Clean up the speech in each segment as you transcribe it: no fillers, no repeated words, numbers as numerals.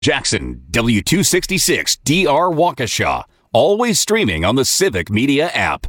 Jackson, W266 DR Waukesha. Always streaming on the Civic Media app.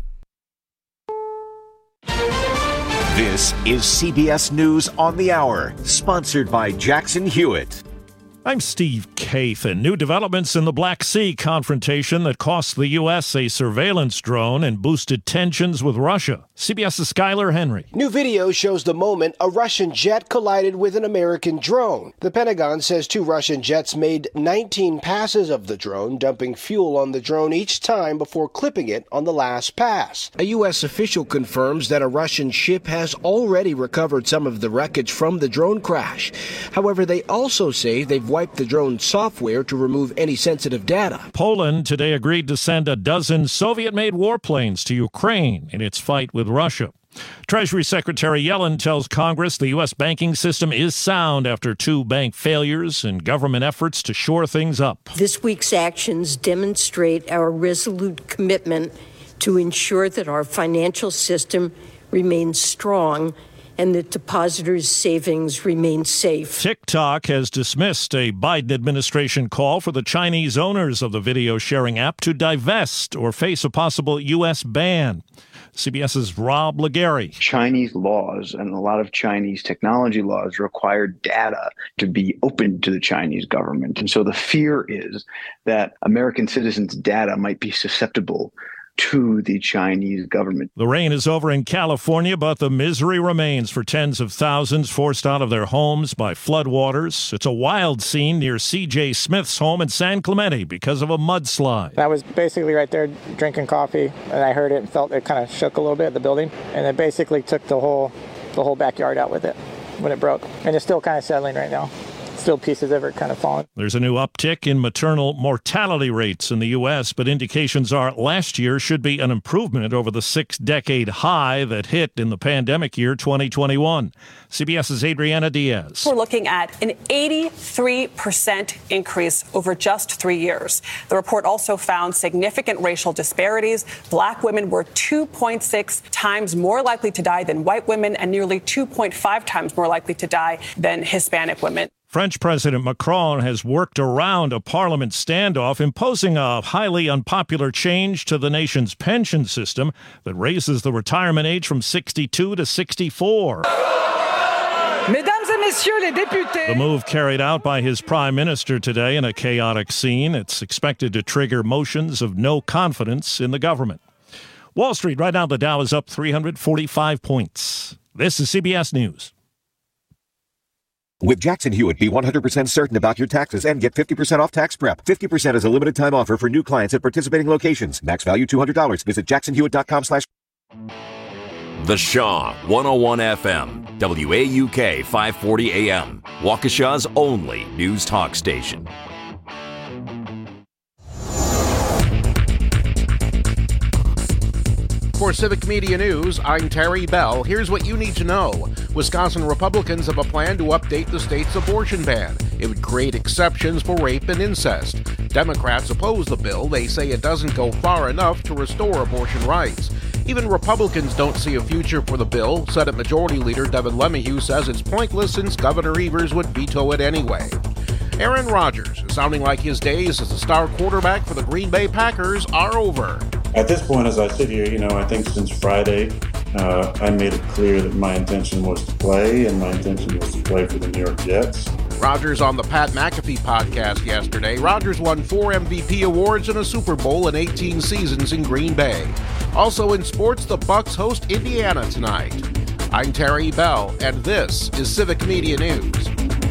This is CBS News on the Hour, sponsored by Jackson Hewitt. I'm Steve Kathan. New developments in the Black Sea confrontation that cost the U.S. a surveillance drone and boosted tensions with Russia. CBS's Skylar Henry. New video shows the moment a Russian jet collided with an American drone. The Pentagon says 2 Russian jets made 19 passes of the drone, dumping fuel on the drone each time before clipping it on the last pass. A U.S. official confirms that a Russian ship has already recovered some of the wreckage from the drone crash. However, they also say they've wiped the drone software to remove any sensitive data. Poland today agreed to send a dozen Soviet-made warplanes to Ukraine in its fight with Russia. Treasury Secretary Yellen tells Congress the U.S. banking system is sound after 2 bank failures and government efforts to shore things up. This week's actions demonstrate our resolute commitment to ensure that our financial system remains strong and that depositors' savings remain safe. TikTok has dismissed a Biden administration call for the Chinese owners of the video sharing app to divest or face a possible U.S. ban. CBS's Rob Legary. Chinese laws and a lot of Chinese technology laws require data to be open to the Chinese government. And so the fear is that American citizens' data might be susceptible to the Chinese government. The rain is over in California, but the misery remains for tens of thousands forced out of their homes by floodwaters. It's a wild scene near C.J. Smith's home in San Clemente because of a mudslide. I was basically right there drinking coffee, and I heard it and felt it kind of shook a little bit at the building, and it basically took the whole backyard out with it when it broke. And it's still kind of settling right now. Still pieces of it kind of falling. There's a new uptick in maternal mortality rates in the U.S., but indications are last year should be an improvement over the 6-decade high that hit in the pandemic year 2021. CBS's Adriana Diaz. We're looking at an 83% increase over just 3 years. The report also found significant racial disparities. Black women were 2.6 times more likely to die than white women and nearly 2.5 times more likely to die than Hispanic women. French President Macron has worked around a parliament standoff, imposing a highly unpopular change to the nation's pension system that raises the retirement age from 62 to 64. Mesdames et messieurs les députés. The move carried out by his prime minister today in a chaotic scene. It's expected to trigger motions of no confidence in the government. Wall Street, right now the Dow is up 345 points. This is CBS News. With Jackson Hewitt, be 100% certain about your taxes and get 50% off tax prep. 50% is a limited time offer for new clients at participating locations. Max value $200. Visit jacksonhewitt.com/. The Shaw 101 FM, WAUK 540 AM, Waukesha's only news talk station. For Civic Media News, I'm Terry Bell. Here's what you need to know. Wisconsin Republicans have a plan to update the state's abortion ban. It would create exceptions for rape and incest. Democrats oppose the bill. They say it doesn't go far enough to restore abortion rights. Even Republicans don't see a future for the bill. Senate Majority Leader Devin LeMahieu says it's pointless since Governor Evers would veto it anyway. Aaron Rodgers is sounding like his days as a star quarterback for the Green Bay Packers are over. At this point, as I sit here, I think since Friday, I made it clear that my intention was to play, and my intention was to play for the New York Jets. Rodgers on the Pat McAfee podcast yesterday. Rodgers won 4 MVP awards and a Super Bowl in 18 seasons in Green Bay. Also in sports, the Bucs host Indiana tonight. I'm Terry Bell, and this is Civic Media News.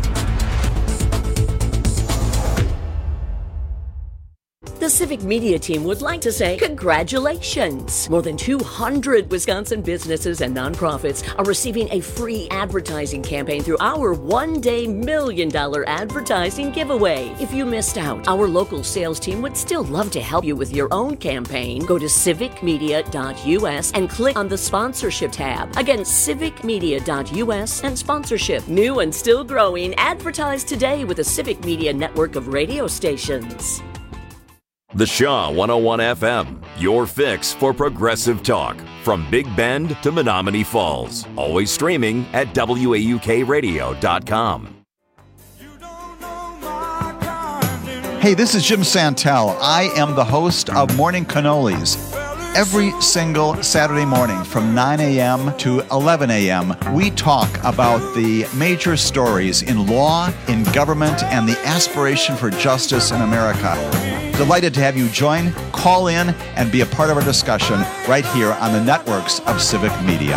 The Civic Media team would like to say congratulations. More than 200 Wisconsin businesses and nonprofits are receiving a free advertising campaign through our one-day $1 million advertising giveaway. If you missed out, our local sales team would still love to help you with your own campaign. Go to civicmedia.us and click on the sponsorship tab. Again, civicmedia.us and sponsorship. New and still growing. Advertise today with the Civic Media network of radio stations. The Shaw 101 FM, your fix for progressive talk. From Big Bend to Menominee Falls. Always streaming at WAUKradio.com. Hey, this is Jim Santel. I am the host of Morning Cannolis. Every single Saturday morning from 9 a.m. to 11 a.m., we talk about the major stories in law, in government, and the aspiration for justice in America. Delighted to have you join, call in, and be a part of our discussion right here on the networks of Civic Media.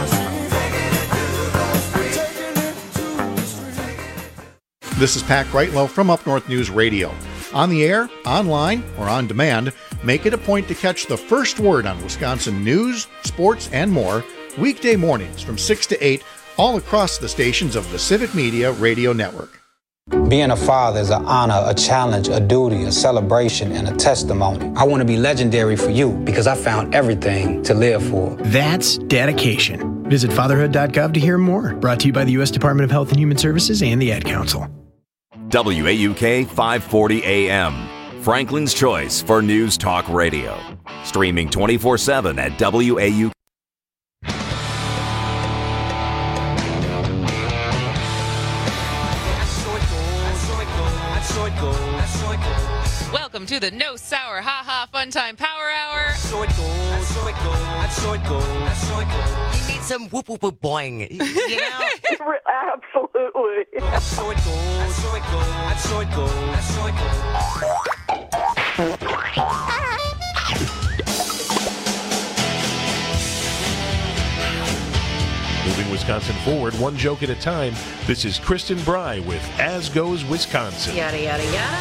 This is Pat Greitlow from Up North News Radio. On the air, online, or on demand, make it a point to catch the first word on Wisconsin news, sports, and more weekday mornings from 6 to 8 all across the stations of the Civic Media Radio Network. Being a father is an honor, a challenge, a duty, a celebration, and a testimony. I want to be legendary for you because I found everything to live for. That's dedication. Visit fatherhood.gov to hear more. Brought to you by the U.S. Department of Health and Human Services and the Ad Council. WAUK 540 AM, Franklin's choice for news talk radio. Streaming 24/7 at WAUK. Welcome to the No Sour Ha Ha Fun Time Power Hour. You need some whoop whoop whoop boing. You know? Absolutely. Moving Wisconsin forward, one joke at a time. This is Kristen Bry with As Goes Wisconsin. Yada, yada, yada.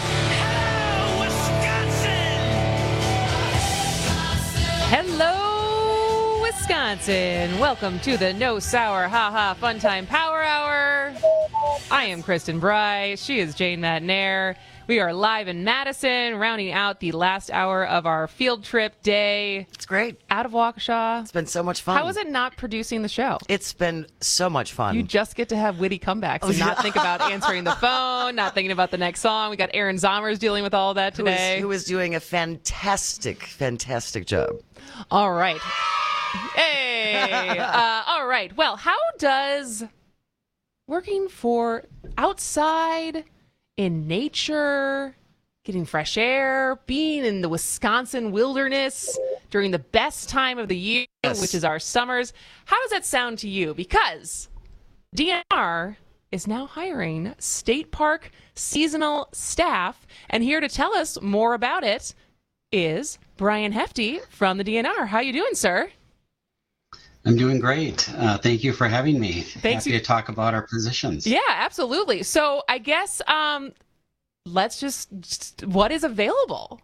Hello, Wisconsin. Welcome to the No Sour Ha Ha Fun Time Power Hour. I am Kristen Bry. She is Jane Madnair. We are live in Madison, rounding out the last hour of our field trip day. It's great. Out of Waukesha. It's been so much fun. How is it not producing the show? It's been so much fun. You just get to have witty comebacks and not think about answering the phone, not thinking about the next song. We got Aaron Zommers dealing with all of that today. Who is doing a fantastic job. All right. Hey. All right. Well, how does working for outside in nature, getting fresh air, being in the Wisconsin wilderness during the best time of the year, which is our summers, how does that sound to you? Because DNR is now hiring state park seasonal staff, and here to tell us more about it is Brian Hefty from the DNR. How you doing, sir? I'm doing great. Thank you for having me. Happy to talk about our positions. Yeah, absolutely. So I guess let's just what is available?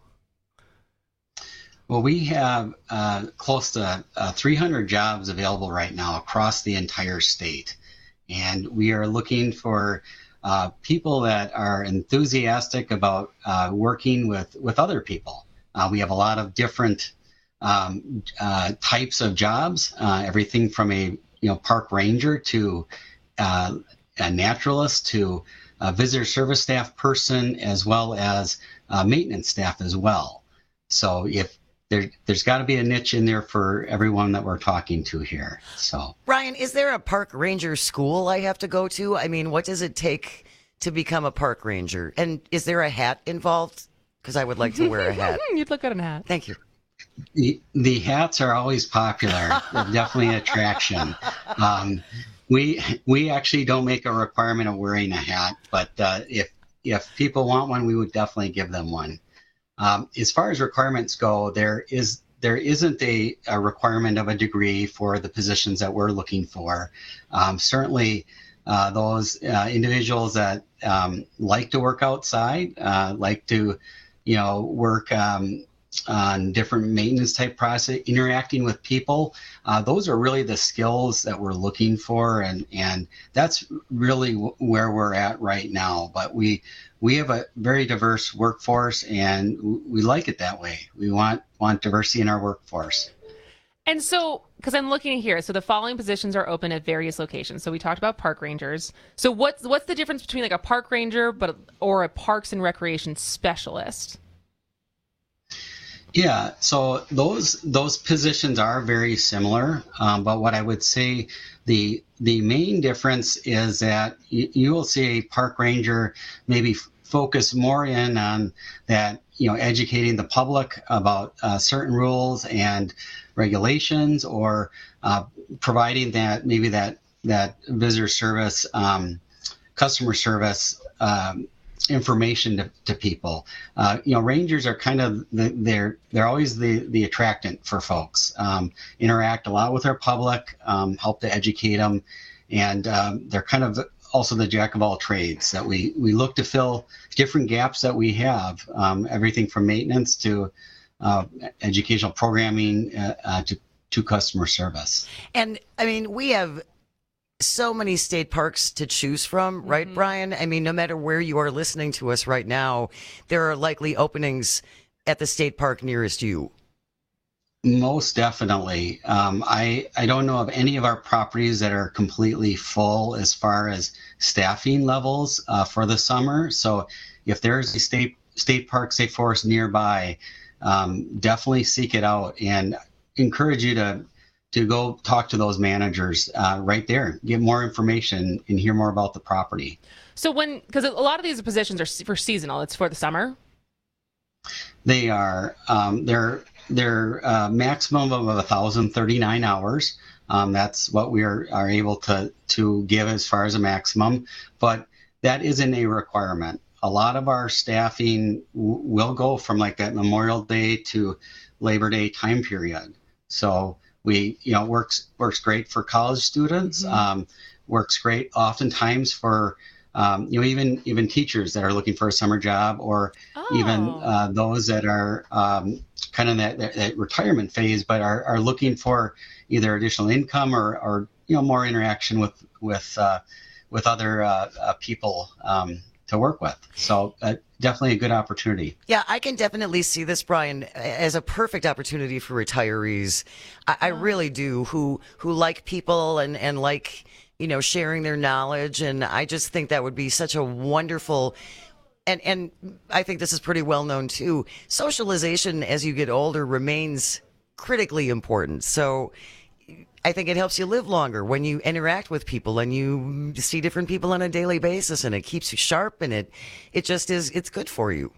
Well, we have close to 300 jobs available right now across the entire state. And we are looking for people that are enthusiastic about working with other people. We have a lot of different types of jobs, everything from a park ranger to a naturalist to a visitor service staff person, as well as maintenance staff as well. So if there's got to be a niche in there for everyone that we're talking to here. So, Brian, is there a park ranger school I have to go to? I mean, what does it take to become a park ranger? And is there a hat involved? Because I would like to wear a hat. You'd look good in a hat. Thank you. The hats are always popular. They're definitely an attraction. We actually don't make a requirement of wearing a hat, but if people want one, we would definitely give them one. As far as requirements go, there isn't a requirement of a degree for the positions that we're looking for. Certainly, those individuals that like to work outside, like to work on different maintenance type process, interacting with people. Those are really the skills that we're looking for, and that's really where we're at right now. But we have a very diverse workforce, and we like it that way. We want diversity in our workforce. And so, because I'm looking here, so the following positions are open at various locations. So we talked about park rangers. So what's the difference between like a park ranger or a parks and recreation specialist? Yeah, so those positions are very similar, but what I would say the main difference is that you will see a park ranger maybe focus more in on that, educating the public about certain rules and regulations, or providing that maybe that visitor service, customer service information to people. Rangers are kind of they're always the attractant for folks. Interact a lot with our public, help to educate them, and they're kind of also the jack of all trades that we look to fill different gaps that we have, everything from maintenance to educational programming to customer service. And I mean, we have so many state parks to choose from, right, Brian? I mean, no matter where you are listening to us right now, there are likely openings at the state park nearest you. Most definitely. I don't know of any of our properties that are completely full as far as staffing levels for the summer. So if there's a state park, state forest nearby, definitely seek it out, and encourage you to go talk to those managers right there, get more information and hear more about the property. So because a lot of these positions are for seasonal, it's for the summer? They are. They're maximum of 1,039 hours. That's what we are able to give as far as a maximum, but that isn't a requirement. A lot of our staffing will go from like that Memorial Day to Labor Day time period. So we, works great for college students, works great oftentimes for, even teachers that are looking for a summer job, or even those that are kind of that retirement phase, but are looking for either additional income or more interaction with other people to work with. So definitely a good opportunity. Yeah, I can definitely see this, Brian, as a perfect opportunity for retirees. I really do, who like people and like, sharing their knowledge. And I just think that would be such a wonderful, and I think this is pretty well known too, socialization as you get older remains critically important. So I think it helps you live longer when you interact with people and you see different people on a daily basis, and it keeps you sharp, and it just is, it's good for you.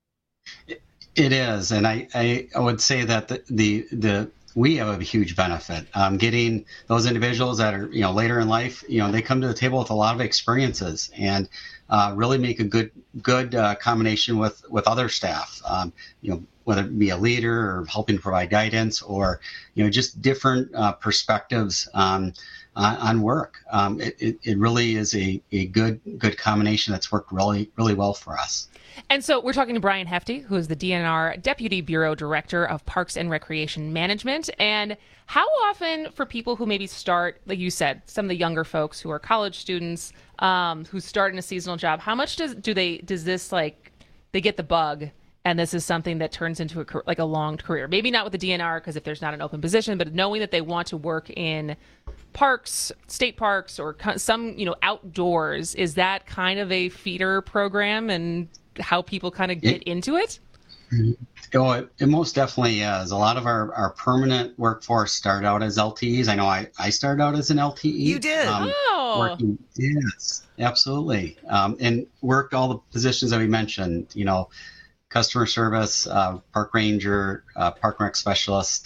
It is. And I would say that we have a huge benefit. Getting those individuals that are, later in life, they come to the table with a lot of experiences, and really make a good combination with other staff, whether it be a leader or helping provide guidance, or, just different perspectives on work. It really is a good combination that's worked really, really well for us. And so we're talking to Brian Hefty, who is the DNR Deputy Bureau Director of Parks and Recreation Management. And how often, for people who maybe start, like you said, some of the younger folks who are college students, who start in a seasonal job, how much does this they get the bug, and this is something that turns into a long career? Maybe not with the DNR, because if there's not an open position, but knowing that they want to work in parks, state parks, or some, outdoors, is that kind of a feeder program and how people kind of get into it? Oh, it most definitely is. A lot of our permanent workforce start out as LTEs. I know I started out as an LTE. You did? Working, yes, absolutely. And worked all the positions that we mentioned, customer service, park ranger, park rec specialist,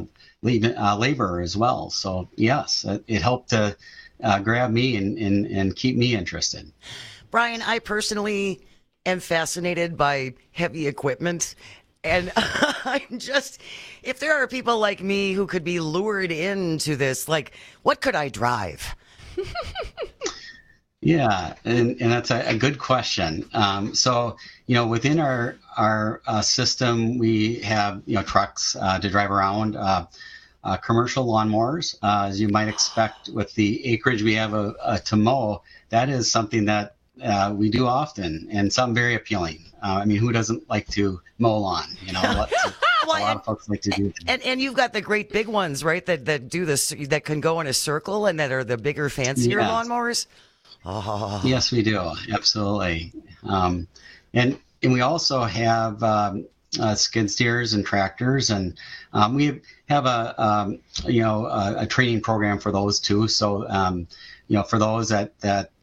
laborer as well. So yes, it helped to grab me and keep me interested. Brian, I personally am fascinated by heavy equipment. And I'm just, if there are people like me who could be lured into this, what could I drive? Yeah, and that's a good question. So, within our system, we have, trucks to drive around, commercial lawnmowers, as you might expect with the acreage we have to mow. That is something that we do often, and something very appealing. Who doesn't like to mow lawn? A lot of folks like to do that. And you've got the great big ones, right? That do this, that can go in a circle, and that are the bigger, fancier lawnmowers. Oh. Yes, we do. Absolutely. And we also have skid steers and tractors, and we have a training program for those too. So for those that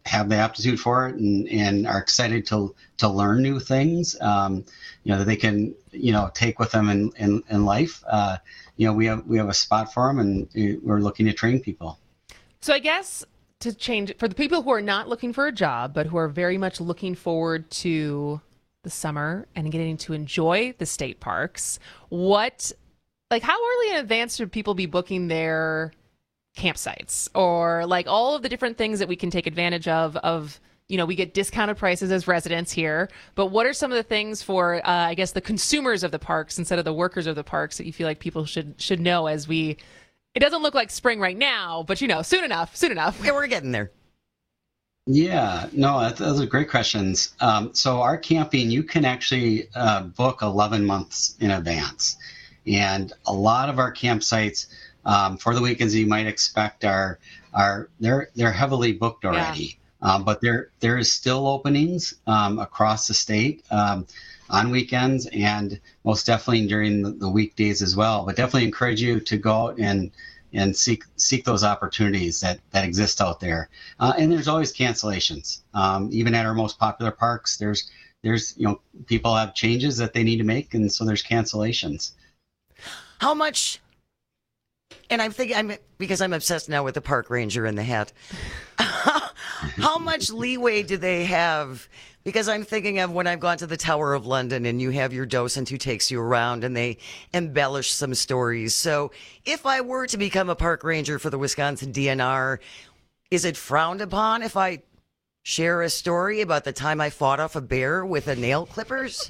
have the aptitude for it and are excited to learn new things, that they can, take with them in life. We have a spot for them, and we're looking to train people. So I guess to change it for the people who are not looking for a job, but who are very much looking forward to the summer and getting to enjoy the state parks, how early in advance should people be booking their campsites, or all of the different things that we can take advantage of? We get discounted prices as residents here, but what are some of the things for, I guess, the consumers of the parks instead of the workers of the parks that you feel like people should know as it doesn't look like spring right now, but soon enough. Yeah, we're getting there. Yeah, no, those are great questions. So our camping, you can actually book 11 months in advance. And a lot of our campsites for the weekends you might expect they're heavily booked already. Yeah. But there is still openings across the state on weekends, and most definitely during the weekdays as well. But definitely encourage you to go out and seek those opportunities that exist out there. And there's always cancellations. Even at our most popular parks, there's people have changes that they need to make, and so there's cancellations. How much? And I'm thinking, because I'm obsessed now with the park ranger in the hat. How much leeway do they have? Because I'm thinking of when I've gone to the Tower of London and you have your docent who takes you around and they embellish some stories. So if I were to become a park ranger for the Wisconsin DNR, is it frowned upon if I share a story about the time I fought off a bear with a nail clippers?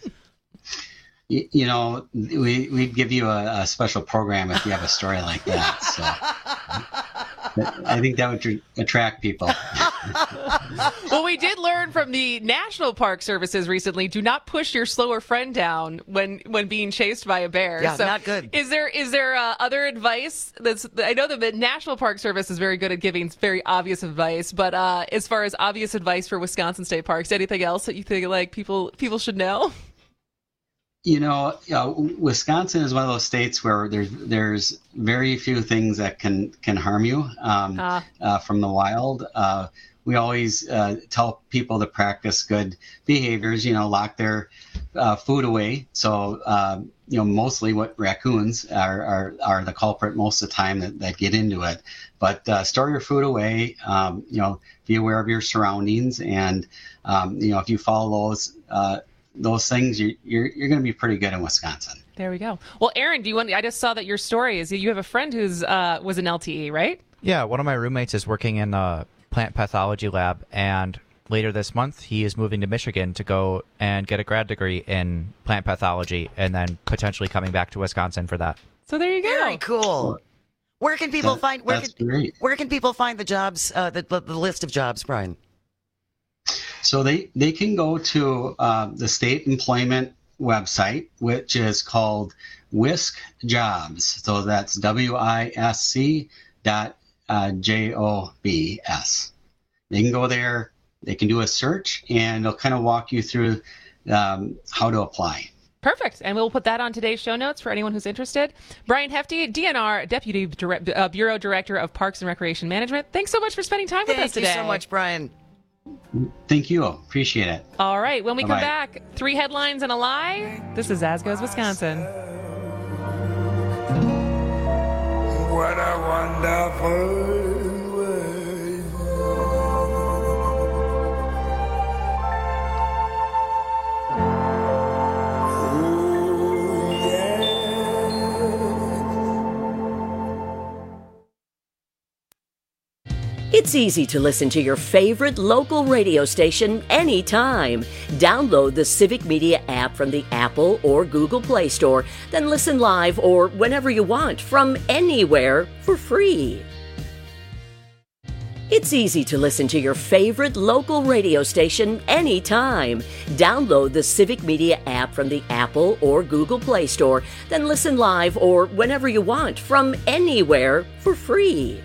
We'd give you a special program if you have a story like that. So I think that would attract people. Well, we did learn from the National Park Services recently, do not push your slower friend down when being chased by a bear. Yeah, so not good. Is there other advice? I know that the National Park Service is very good at giving very obvious advice, but as far as obvious advice for Wisconsin state parks, anything else that you think people should know? Wisconsin is one of those states where there's very few things that can harm you from the wild. We always tell people to practice good behaviors, lock their food away. So, mostly what raccoons are the culprit most of the time that get into it. But store your food away, be aware of your surroundings. And, if you follow those things, you're going to be pretty good in Wisconsin. There we go. Well, Aaron, I just saw that your story is you have a friend who's was an LTE, right? Yeah, one of my roommates is working in a plant pathology lab, and later this month he is moving to Michigan to go and get a grad degree in plant pathology, and then potentially coming back to Wisconsin for that. So there you go. Very cool. Where can people find where can people find the jobs, the list of jobs, Brian? So they can go to the state employment website, which is called WISC Jobs. So that's WISC.jobs. They can go there, they can do a search, and they'll kind of walk you through how to apply. Perfect. And we'll put that on today's show notes for anyone who's interested. Brian Hefty, DNR Deputy Bureau Director of Parks and Recreation Management. Thanks so much for spending time with us today. Thank you so much, Brian. Thank you. Appreciate it. All right. When we Bye-bye. come back, 3 headlines and a lie. This is As Goes Wisconsin. What a wonderful world. Oh, yeah. It's easy to listen to your favorite local radio station anytime. Download the Civic Media app from the Apple or Google Play Store, then listen live or whenever you want from anywhere for free. It's easy to listen to your favorite local radio station anytime. Download the Civic Media app from the Apple or Google Play Store, then listen live or whenever you want from anywhere for free.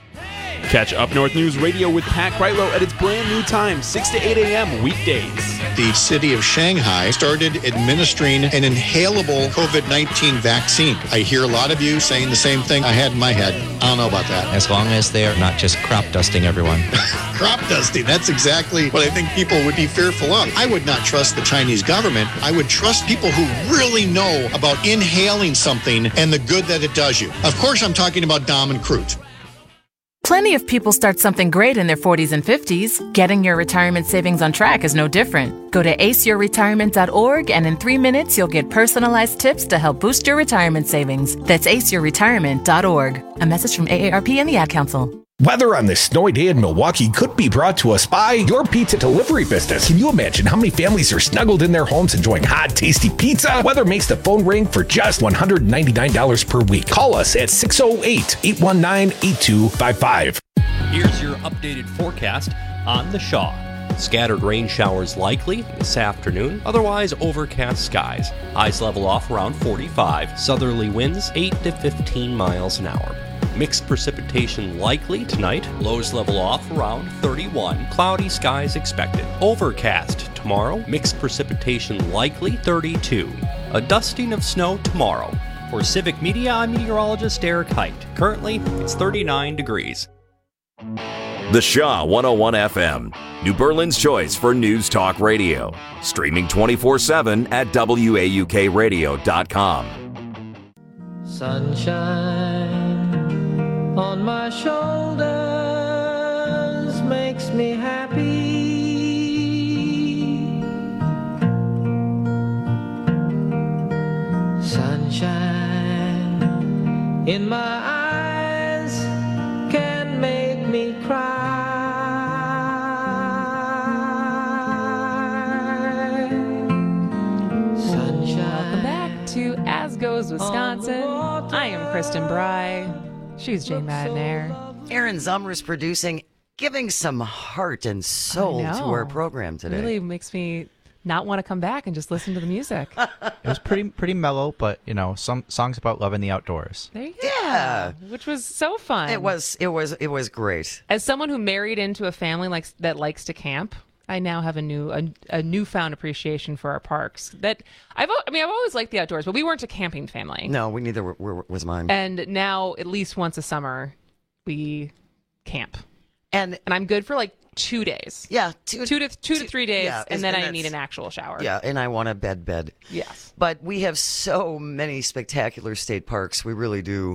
Catch Up North News Radio with Pat Kreitlow at its brand new time, 6 to 8 a.m. weekdays. the city of Shanghai started administering an inhalable COVID-19 vaccine. I hear a lot of you saying the same thing I had in my head. I don't know about that. As long as they're not just crop dusting everyone. Crop dusting, that's exactly what I think people would be fearful of. I would not trust the Chinese government. I would trust people who really know about inhaling something and the good that it does you. Of course, I'm talking about Dom and Crute. Plenty of people start something great in their 40s and 50s. Getting your retirement savings on track is no different. Go to aceyourretirement.org, and in 3 minutes, you'll get personalized tips to help boost your retirement savings. That's aceyourretirement.org. A message from AARP and the Ad Council. Weather on this snowy day in Milwaukee could be brought to us by your pizza delivery business. Can you imagine how many families are snuggled in their homes enjoying hot, tasty pizza? Weather makes the phone ring for just $199 per week. Call us at 608-819-8255. Here's your updated forecast on the Shaw. Scattered rain showers likely this afternoon, otherwise overcast skies. Highs level off around 45, southerly winds 8 to 15 miles an hour. Mixed precipitation likely tonight, lows level off around 31, cloudy skies expected. Overcast tomorrow, mixed precipitation likely 32. A dusting of snow tomorrow. For Civic Media, I'm meteorologist Eric Height. Currently, it's 39 degrees. The Shaw 101 FM, New Berlin's choice for news talk radio. Streaming 24/7 at WAUKradio.com. Sunshine on my shoulders makes me happy. Sunshine in my eyes can make me cry. Sunshine. Welcome back to As Goes Wisconsin. I am Kristen Bry. She's Jane Madden. Aaron Zummer's producing, giving some heart and soul to our program today. It really makes me not want to come back and just listen to the music. It was pretty mellow, but some songs about loving the outdoors. There you go. Yeah, which was so fun. It was great. As someone who married into a family that likes to camp, I now have a newfound appreciation for our parks. That I've always liked the outdoors, but we weren't a camping family. No, we neither was mine. And now, at least once a summer, we camp, and I'm good for like 2 days. Yeah, two to 3 days, yeah, and then I need an actual shower. Yeah, and I want a bed. Yes, but we have so many spectacular state parks. We really do,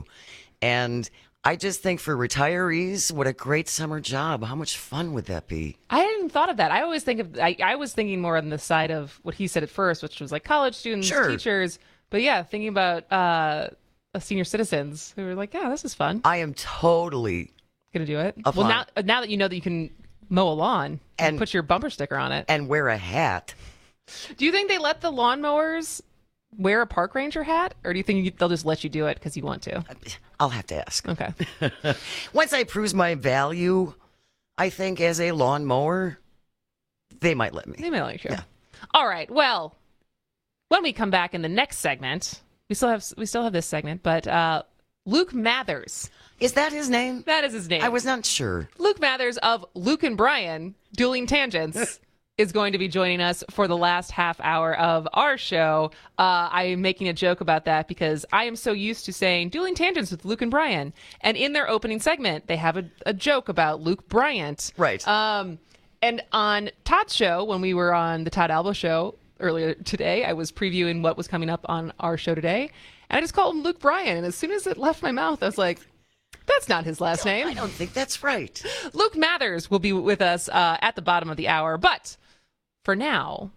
and I just think for retirees, what a great summer job. How much fun would that be? I hadn't thought of that. I always think of, I was thinking more on the side of what he said at first, which was like college students, teachers. But yeah, thinking about senior citizens who were like, yeah, this is fun. I am totally going to do it. Well, now that you know that you can mow a lawn and put your bumper sticker on it. And wear a hat. Do you think they let the lawnmowers wear a park ranger hat? Or do you think they'll just let you do it because you want to? I'll have to ask. Okay. Once I prove my value, I think as a lawnmower, they might let me. They might let you. Yeah. All right. Well, when we come back in the next segment, we still have this segment, but Luke Mathers. Is that his name? That is his name. I was not sure. Luke Mathers of Luke and Brian, Dueling Tangents, is going to be joining us for the last half hour of our show. I'm making a joke about that because I am so used to saying Dueling Tangents with Luke and Brian. And in their opening segment, they have a joke about Luke Bryant. Right. And on Todd's show, when we were on the Todd Alba show earlier today, I was previewing what was coming up on our show today. And I just called him Luke Bryan. And as soon as it left my mouth, I was like, that's not his last name. I don't think that's right. Luke Mathers will be with us at the bottom of the hour. But for now,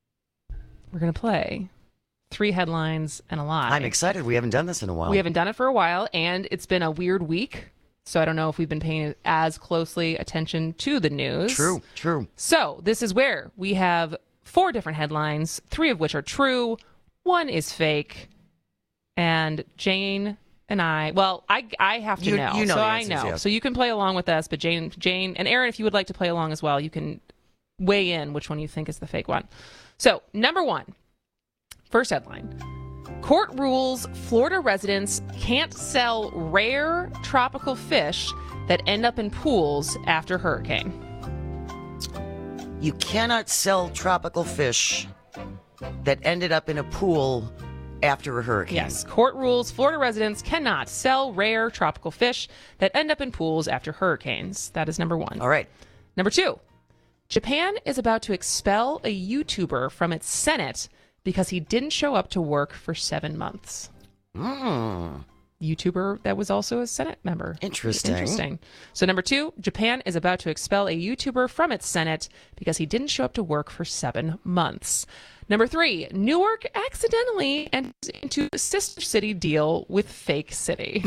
we're going to play 3 headlines and a lie. I'm excited. We haven't done this in a while. We haven't done it for a while, and it's been a weird week. So I don't know if we've been paying as closely attention to the news. True. So this is where we have 4 different headlines, 3 of which are true, 1 is fake, and Jane and I have to know. You know so the I answers, know. yeah. So you can play along with us, but Jane, and Aaron, if you would like to play along as well, you can weigh in which one you think is the fake one. So, number 1, first headline. Court rules Florida residents can't sell rare tropical fish that end up in pools after hurricane. You cannot sell tropical fish that ended up in a pool after a hurricane. Yes, court rules Florida residents cannot sell rare tropical fish that end up in pools after hurricanes. That is number one. All right. Number two, Japan is about to expel a YouTuber from its Senate because he didn't show up to work for 7 months. YouTuber that was also a Senate member. Interesting. So number two, Japan is about to expel a YouTuber from its Senate because he didn't show up to work for 7 months. Number three, Newark accidentally enters into a sister city deal with Fake City.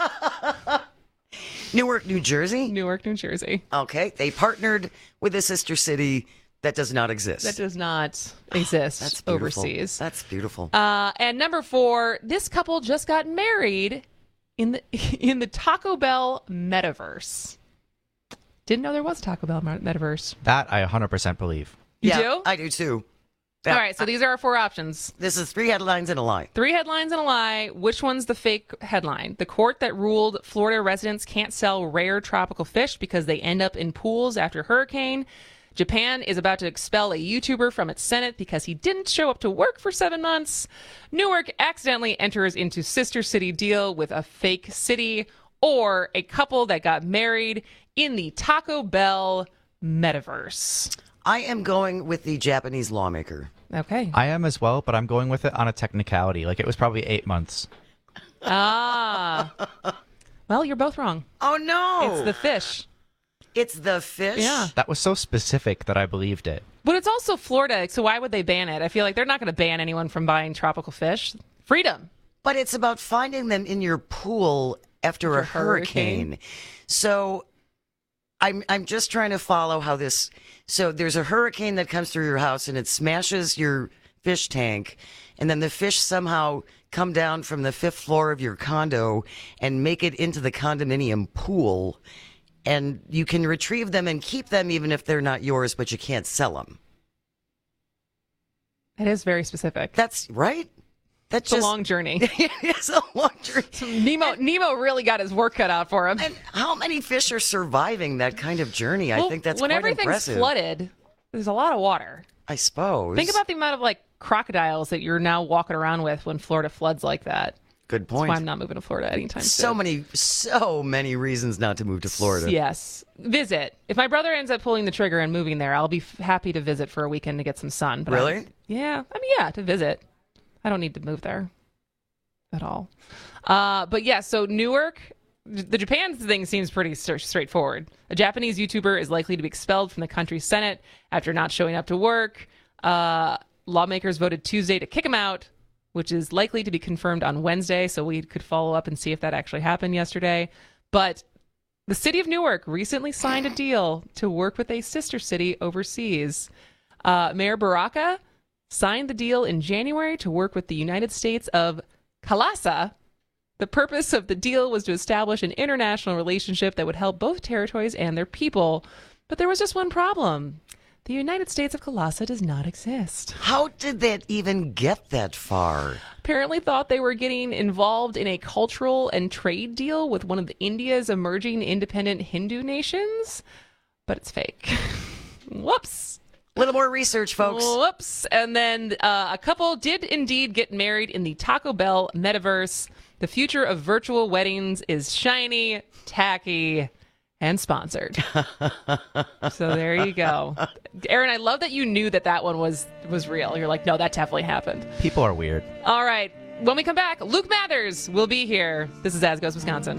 Newark, New Jersey? Newark, New Jersey. Okay. They partnered with a sister city that does not exist. That does not exist That's beautiful. overseas. That's beautiful. And number four, this couple just got married in the Taco Bell metaverse. Didn't know there was a Taco Bell metaverse. That I 100% believe. You do? I do too. All right, so these are our four options. This is 3 headlines and a lie. 3 headlines and a lie. Which one's the fake headline? The court that ruled Florida residents can't sell rare tropical fish because they end up in pools after hurricane. Japan is about to expel a YouTuber from its Senate because he didn't show up to work for 7 months. Newark accidentally enters into sister city deal with a fake city. Or a couple that got married in the Taco Bell metaverse. I am going with the Japanese lawmaker. Okay. I am as well, but I'm going with it on a technicality. Like, it was probably 8 months. Ah. Well, you're both wrong. Oh, no. It's the fish. It's the fish? Yeah. That was so specific that I believed it. But it's also Florida, so why would they ban it? I feel like they're not going to ban anyone from buying tropical fish. Freedom. But it's about finding them in your pool after a hurricane. So I'm just trying to follow how this... So there's a hurricane that comes through your house and it smashes your fish tank, and then the fish somehow come down from the 5th floor of your condo and make it into the condominium pool, and you can retrieve them and keep them even if they're not yours, but you can't sell them. It is very specific. That's right. That's a long journey. It's a long journey. Nemo really got his work cut out for him. And how many fish are surviving that kind of journey? I think that's when quite everything's impressive. flooded, there's a lot of water. I suppose. Think about the amount of crocodiles that you're now walking around with when Florida floods like that. Good point. That's why I'm not moving to Florida anytime so soon. So many reasons not to move to Florida. Yes. Visit. If my brother ends up pulling the trigger and moving there, I'll be happy to visit for a weekend to get some sun. But Really? Yeah, to visit. I don't need to move there at all. But yeah, so Newark, the Japan thing seems pretty straightforward. A Japanese YouTuber is likely to be expelled from the country's Senate after not showing up to work. Lawmakers voted Tuesday to kick him out, which is likely to be confirmed on Wednesday, so we could follow up and see if that actually happened yesterday. But the city of Newark recently signed a deal to work with a sister city overseas. Mayor Baraka signed the deal in January to work with the United States of Kalasa. The purpose of the deal was to establish an international relationship that would help both territories and their people. But there was just one problem. The United States of Kalasa does not exist. How did that even get that far? Apparently thought they were getting involved in a cultural and trade deal with one of India's emerging independent Hindu nations, but it's fake. Whoops. A little more research, folks. Whoops. And then a couple did indeed get married in the Taco Bell metaverse. The future of virtual weddings is shiny, tacky, and sponsored. So there you go. Aaron, I love that you knew that one was real. You're like, no, that definitely happened. People are weird. All right. When we come back, Luke Mathers will be here. This is As Goes Wisconsin.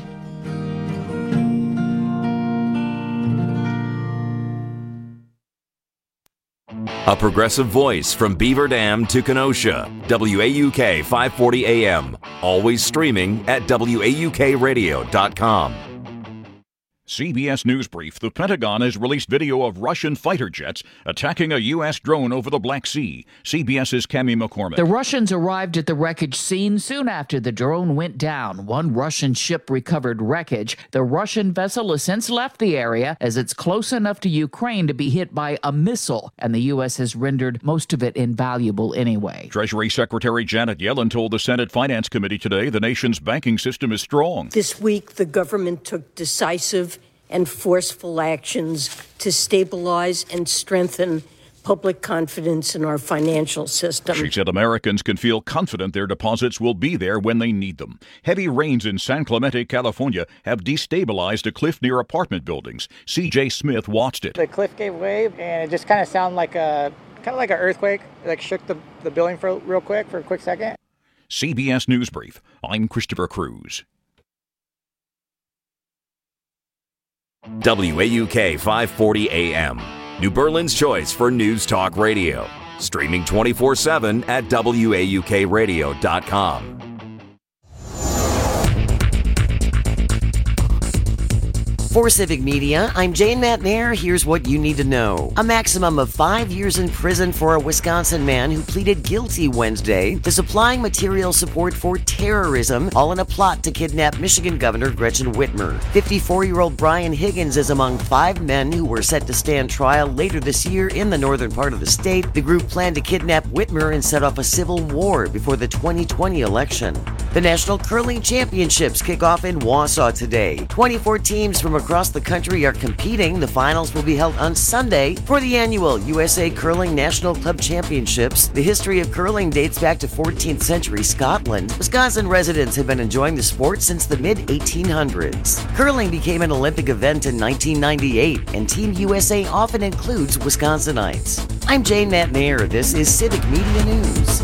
A progressive voice from Beaver Dam to Kenosha. WAUK 540 AM. Always streaming at WAUKradio.com. CBS News Brief. The Pentagon has released video of Russian fighter jets attacking a U.S. drone over the Black Sea. CBS's Cami McCormick. The Russians arrived at the wreckage scene soon after the drone went down. One Russian ship recovered wreckage. The Russian vessel has since left the area as it's close enough to Ukraine to be hit by a missile, and the U.S. has rendered most of it invaluable anyway. Treasury Secretary Janet Yellen told the Senate Finance Committee today the nation's banking system is strong. This week, the government took decisive and forceful actions to stabilize and strengthen public confidence in our financial system. She said Americans can feel confident their deposits will be there when they need them. Heavy rains in San Clemente, California have destabilized a cliff near apartment buildings. C.J. Smith watched it. The cliff gave way, and it just kind of sounded like an earthquake, like shook the building for a quick second. CBS News Brief. I'm Christopher Cruz. WAUK 540 AM. New Berlin's choice for news talk radio. Streaming 24/7 at WAUKradio.com. For Civic Media, I'm Jane Matnair. Here's what you need to know. A maximum of 5 years in prison for a Wisconsin man who pleaded guilty Wednesday to supplying material support for terrorism, all in a plot to kidnap Michigan Governor Gretchen Whitmer. 54-year-old Brian Higgins is among 5 men who were set to stand trial later this year in the northern part of the state. The group planned to kidnap Whitmer and set off a civil war before the 2020 election. The National Curling Championships kick off in Wausau today. 24 teams from across the country are competing. The finals will be held on Sunday for the annual USA Curling National Club Championships. The history of curling dates back to 14th century Scotland. Wisconsin residents have been enjoying the sport since the mid-1800s. Curling became an Olympic event in 1998, and Team USA often includes Wisconsinites. I'm Jane Matnair. This is Civic Media News.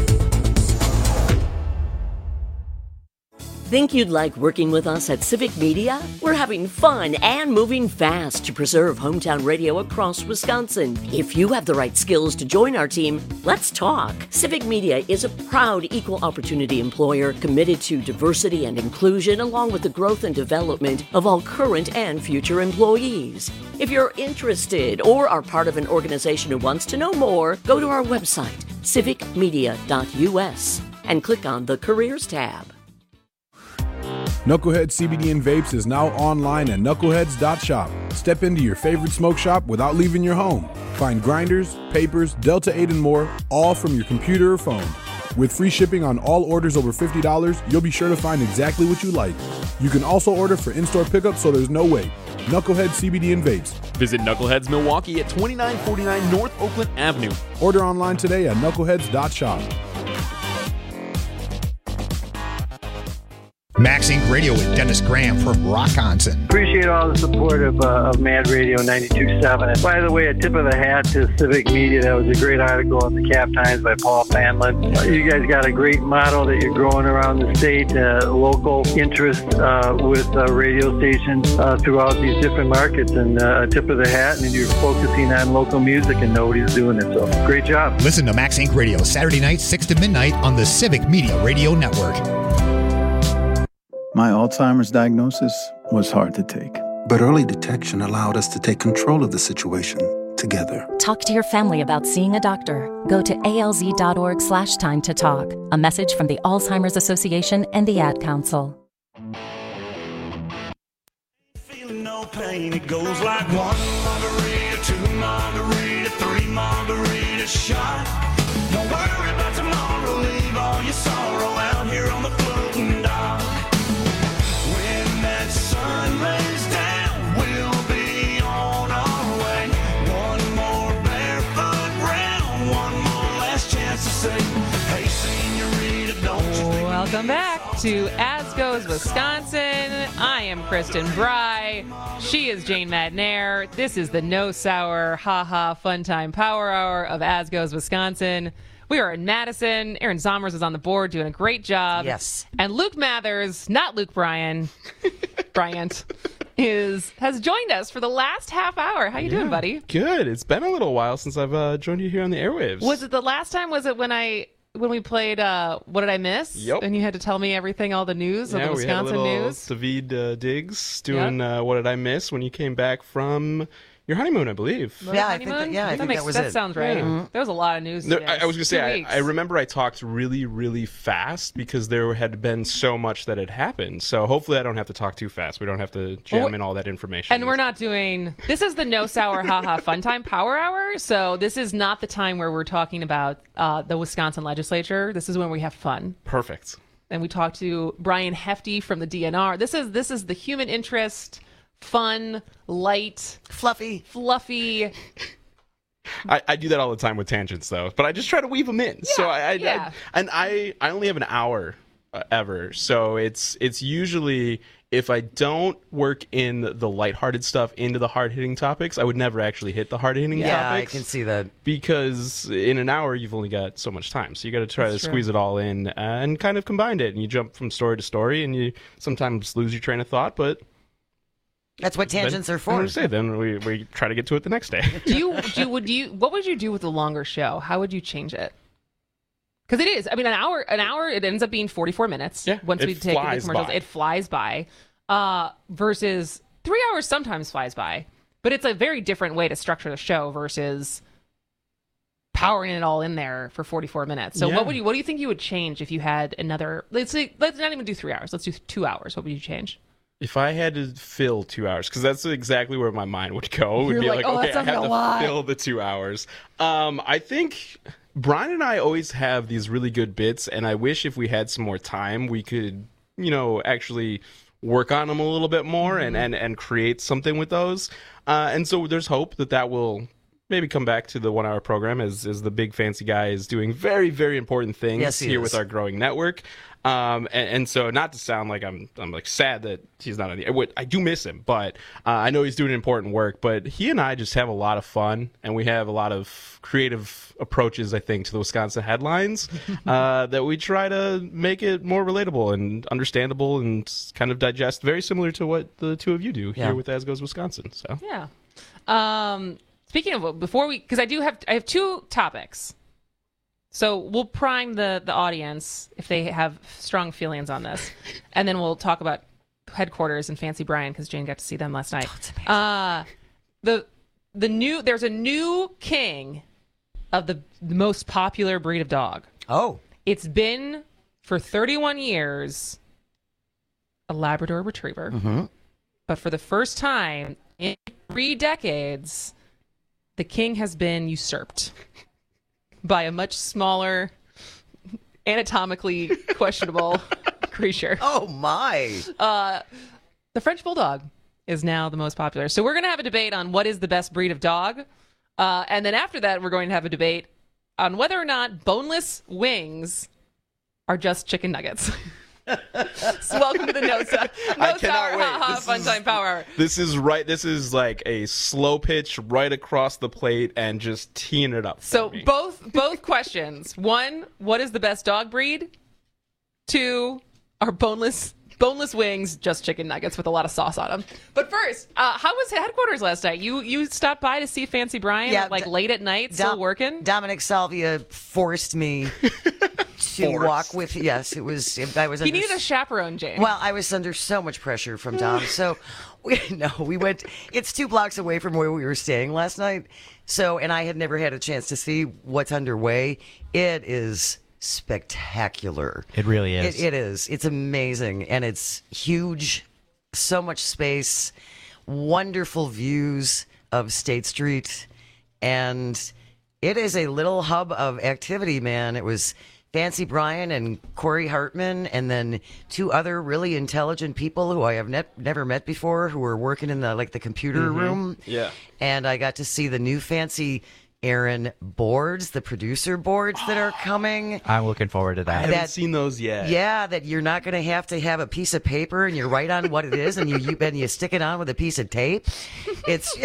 Think you'd like working with us at Civic Media? We're having fun and moving fast to preserve hometown radio across Wisconsin. If you have the right skills to join our team, let's talk. Civic Media is a proud equal opportunity employer committed to diversity and inclusion, along with the growth and development of all current and future employees. If you're interested or are part of an organization who wants to know more, go to our website, civicmedia.us, and click on the Careers tab. Knucklehead CBD and Vapes is now online at knuckleheads.shop. Step into your favorite smoke shop without leaving your home. Find grinders, papers, Delta 8 and more, all from your computer or phone. With free shipping on all orders over $50, you'll be sure to find exactly what you like. You can also order for in-store pickup, so there's no wait. Knucklehead CBD and Vapes. Visit Knuckleheads Milwaukee at 2949 North Oakland Avenue. Order online today at knuckleheads.shop. Max Inc. Radio with Dennis Graham from Rockonson. Appreciate all the support of Mad Radio 92.7. And by the way, a tip of the hat to Civic Media. That was a great article in the Cap Times by Paul Fanlin. You guys got a great model that you're growing around the state, local interest with radio stations throughout these different markets. And a tip of the hat, and you're focusing on local music, and nobody's doing it. So great job. Listen to Max Inc. Radio Saturday nights 6 to midnight on the Civic Media Radio Network. My Alzheimer's diagnosis was hard to take. But early detection allowed us to take control of the situation together. Talk to your family about seeing a doctor. Go to alz.org/time to talk. A message from the Alzheimer's Association and the Ad Council. Feeling no pain, it goes like 1 margarita, 2 margarita, 3 margarita shot. Don't worry about tomorrow, leave all your sorrow out here on the floating dock. Sun lays down, we'll be on our way. One more barefoot round, one more last chance to say, hey, senorita, don't you think... Welcome back to As Goes Wisconsin. I am Kristen Bry. She is Jane Matnair. This is the No Sour, Ha-Ha Fun Time Power Hour of As Goes Wisconsin. We are in Madison. Aaron Somers is on the board doing a great job. Yes. And Luke Mathers, not Luke Bryant, has joined us for the last half hour. How you doing, buddy? Good. It's been a little while since I've joined you here on the airwaves. Was it the last time? Was it when we played What Did I Miss? Yep. And you had to tell me everything, all the news of the Wisconsin we had a little news? David Diggs doing What Did I Miss when you came back from your honeymoon, I believe. Yeah, I think that was it. That sounds right. Yeah. There was a lot of news. No, I was going to say, I remember I talked really, really fast because there had been so much that had happened. So hopefully I don't have to talk too fast. We don't have to jam in all that information. And we're not doing... This is the No Sour Ha-Ha Fun Time Power Hour. So this is not the time where we're talking about the Wisconsin legislature. This is when we have fun. Perfect. And we talked to Brian Hefty from the DNR. This is the human interest fun, light, fluffy. I do that all the time with tangents, though, but I just try to weave them in. So I only have an hour ever, so it's usually, if I don't work in the lighthearted stuff into the hard-hitting topics, I would never actually hit the hard-hitting topics. Yeah, I can see that. Because in an hour, you've only got so much time. So you got to try to squeeze it all in and kind of combine it. And you jump from story to story, and you sometimes lose your train of thought, but... That's what tangents are for. Then we try to get to it the next day. What would you do with a longer show? How would you change it? Because it is. I mean, an hour. It ends up being 44 minutes. Yeah, once we take the commercials, it flies by. Versus 3 hours sometimes flies by, but it's a very different way to structure the show versus powering it all in there for 44 minutes. So what do you think you would change if you had another? Let's not even do 3 hours. Let's do 2 hours. What would you change? If I had to fill 2 hours, because that's exactly where my mind would go. It would be like, okay, I have to fill the 2 hours. I think Brian and I always have these really good bits, and I wish if we had some more time, we could, actually work on them a little bit more and create something with those. And so there's hope that will maybe come back to the 1 hour program as the big fancy guy is doing very, very important things here with our growing network. And so not to sound like I'm like sad that he's not on the air. I do miss him, but I know he's doing important work. But he and I just have a lot of fun, and we have a lot of creative approaches, I think, to the Wisconsin headlines that we try to make it more relatable and understandable and kind of digest, very similar to what the two of you do here with As Goes Wisconsin. So speaking of because I have two topics. So we'll prime the audience if they have strong feelings on this, and then we'll talk about headquarters and Fancy Brian because Jane got to see them last night. There's a new king of the most popular breed of dog. Oh, it's been for 31 years a Labrador Retriever, but for the first time in 3 decades, the king has been usurped by a much smaller, anatomically questionable creature. Oh, my. The French Bulldog is now the most popular. So we're going to have a debate on what is the best breed of dog. And then after that, we're going to have a debate on whether or not boneless wings are just chicken nuggets. So welcome to the NOSA. I cannot wait. Funtime Power Hour. This is like a slow pitch right across the plate and just teeing it up. So both questions. 1, what is the best dog breed? 2, are boneless wings just chicken nuggets with a lot of sauce on them? But first, how was headquarters last night? You stopped by to see Fancy Brian late at night, still working? Dominic Salvia forced me to walk with. Yes, it was. He needed a chaperone, Jane. Well, I was under so much pressure from Dom. So we went. It's 2 blocks away from where we were staying last night. So, and I had never had a chance to see what's underway. It is spectacular. It really is. It is. It's amazing, and it's huge. So much space, wonderful views of State Street, and it is a little hub of activity, man. It was Fancy Brian and Corey Hartman, and then 2 other really intelligent people who I have never met before, who were working in the computer room. Yeah, and I got to see the new fancy Aaron boards, the producer boards that are coming. I'm looking forward to that. I haven't seen those yet. Yeah, that you're not going to have a piece of paper and you write on what it is and you stick it on with a piece of tape. It's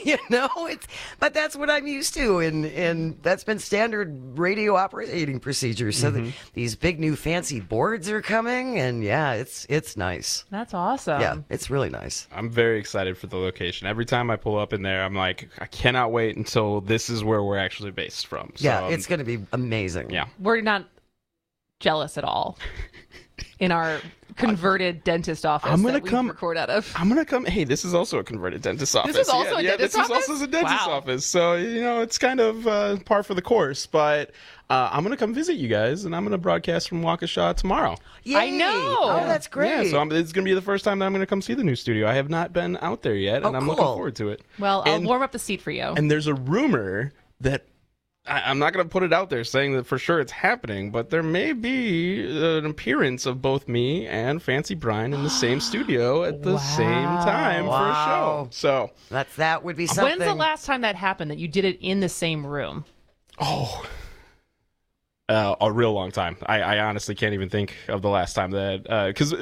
but that's what I'm used to, and that's been standard radio operating procedures. So these big new fancy boards are coming, and it's nice. That's awesome. Yeah, it's really nice. I'm very excited for the location. Every time I pull up in there, I'm like, I cannot wait until this is where we're actually based from. So, it's going to be amazing. Yeah. We're not jealous at all in our converted dentist office we record out of. I'm going to come. Hey, this is also a converted dentist office. This is also a dentist office? This is also a dentist office. So, it's kind of par for the course. But I'm going to come visit you guys, and I'm going to broadcast from Waukesha tomorrow. Yay! I know. Oh, that's great. Yeah, so it's going to be the first time that I'm going to come see the new studio. I have not been out there yet, and I'm looking forward to it. Well, I'll warm up the seat for you. And there's a rumor that I'm not going to put it out there saying that for sure it's happening, but there may be an appearance of both me and Fancy Brian in the same studio at the same time for a show. So that would be something. When's the last time that happened, that you did it in the same room? A real long time. I honestly can't even think of the last time that, because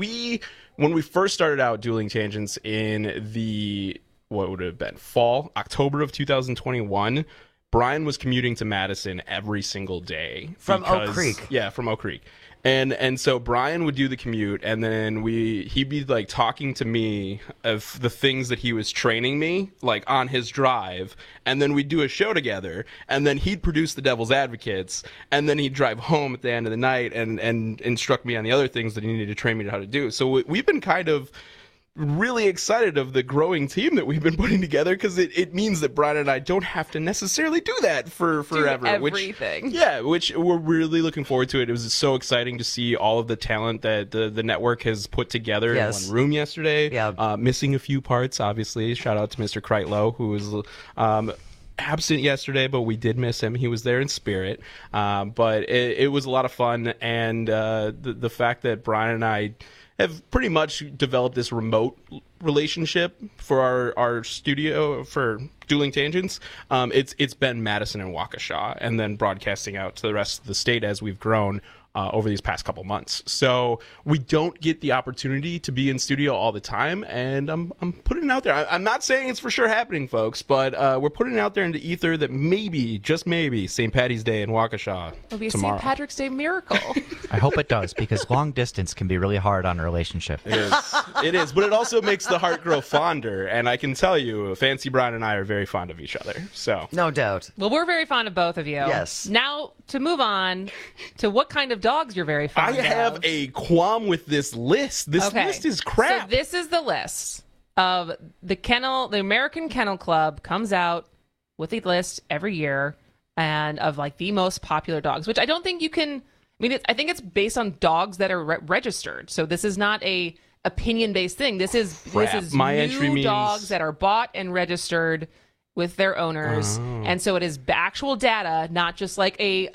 when we first started out Dueling Tangents in the, what would it have been, October of 2021, Brian was commuting to Madison every single day. From Oak Creek. Yeah, from Oak Creek. And so Brian would do the commute, and then he'd be like talking to me of the things that he was training me, like on his drive, and then we'd do a show together, and then he'd produce the Devil's Advocates, and then he'd drive home at the end of the night and instruct me on the other things that he needed to train me how to do. So we've been kind of really excited of the growing team that we've been putting together, because it means that Brian and I don't have to necessarily do that for forever. Everything. Which we're really looking forward to it. It was so exciting to see all of the talent that the network has put together in one room yesterday. Yeah. Missing a few parts, obviously. Shout out to Mr. Kreitlow, who was absent yesterday, but we did miss him. He was there in spirit. But it was a lot of fun, and the fact that Brian and I have pretty much developed this remote relationship for our studio for Dueling Tangents. It's been Madison and Waukesha, and then broadcasting out to the rest of the state as we've grown over these past couple months. So we don't get the opportunity to be in studio all the time, and I'm putting it out there. I'm not saying it's for sure happening, folks, but we're putting it out there into ether that maybe, just maybe, St. Patty's Day in Waukesha It'll be a tomorrow. St. Patrick's Day miracle. I hope it does, because long distance can be really hard on a relationship. It is, but it also makes the heart grow fonder, and I can tell you, Fancy Brian and I are very fond of each other. So no doubt. Well, we're very fond of both of you. Yes. Now, to move on to what kind of dogs you're very fond of. I have a qualm with this list. This list is crap. So this is the list of the American Kennel Club comes out with a list every year, and of like the most popular dogs, which I don't think you can. I mean, I think it's based on dogs that are registered. So this is not a opinion-based thing. This is My new entry means dogs that are bought and registered with their owners, and so it is actual data, not just like a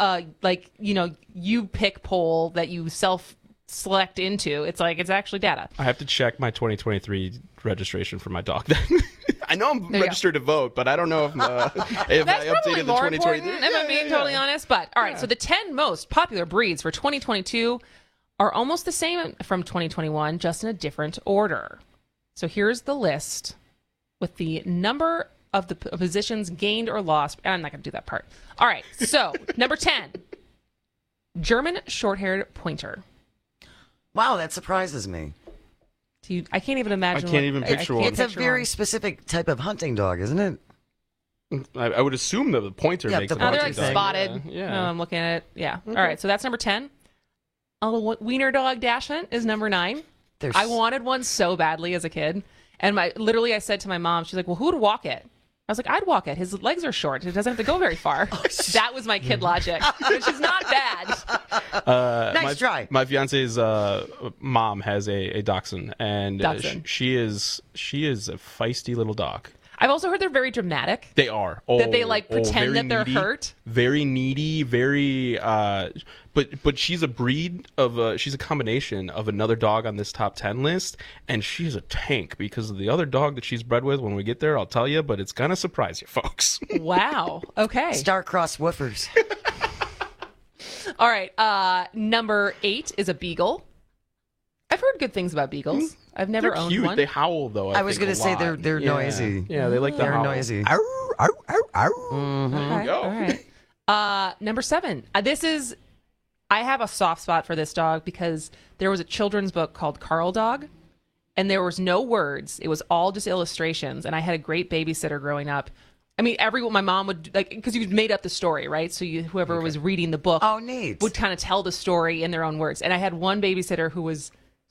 you pick poll that you select into. It's actually data. I have to check my 2023 registration for my dog. I know I'm registered to vote, but I don't know if I updated the 2023. If I'm being totally honest, but all right. So the 10 most popular breeds for 2022 are almost the same from 2021, just in a different order. So here's the list with the number of the positions gained or lost. I'm not going to do that part. All right. So number 10, German short-haired pointer. Wow, that surprises me. I can't even imagine. I can't even picture one. It's a very specific type of hunting dog, isn't it? I would assume that the pointer makes the a they're hunting like dog. spotted. Yeah. No, I'm looking at it. Yeah. Okay. All right. So that's number 10. A little wiener dog Dachshund is number 9. I wanted one so badly as a kid. And I said to my mom, she's like, well, who'd walk it? I was like, I'd walk it. His legs are short. It doesn't have to go very far. That was my kid logic, which is not bad. Nice try. My fiance's mom has a dachshund, and she is a feisty little dog. I've also heard they're very dramatic. They are. That they pretend that they're needy, hurt. Very needy, very but she's a breed of she's a combination of another dog on this top 10 list, and she's a tank because of the other dog that she's bred with. When we get there, I'll tell you, but it's gonna surprise you folks. Wow. Okay. Star-crossed woofers. All right. Number 8 is a beagle. I've heard good things about beagles. I've never They're owned cute. one. They howl though. I was going to say they're noisy. Yeah, they like to They're howl. noisy. There Okay, you go. all right. Number 7. I have a soft spot for this dog because there was a children's book called Carl Dog, and there was no words. It was all just illustrations, and I had a great babysitter growing up. I mean, my mom would, because you made up the story, right? So whoever was reading the book would kind of tell the story in their own words. And I had one babysitter who was